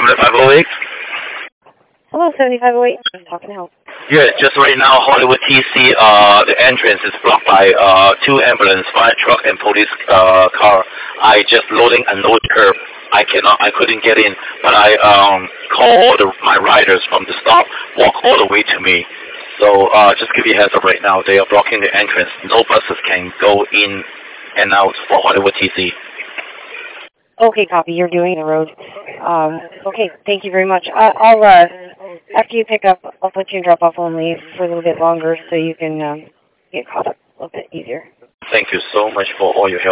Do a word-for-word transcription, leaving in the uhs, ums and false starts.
seventy-five oh eight? Hello, seventy-five oh eight. How can I help? Yeah, just right now, Hollywood T C, uh, the entrance is blocked by uh, two ambulance, fire truck, and police uh, car. I just loading and load curb. I cannot, I couldn't get in, but I um call all the, my riders from the stop, walk all the way to me. So uh, just give you a heads up right now, they are blocking the entrance. No buses can go in and out for Hollywood T C. Okay, copy. You're doing the road. Um, okay, thank you very much. I, I'll, uh, after you pick up, I'll put you in drop-off only for a little bit longer so you can um, get caught up a little bit easier. Thank you so much for all your help.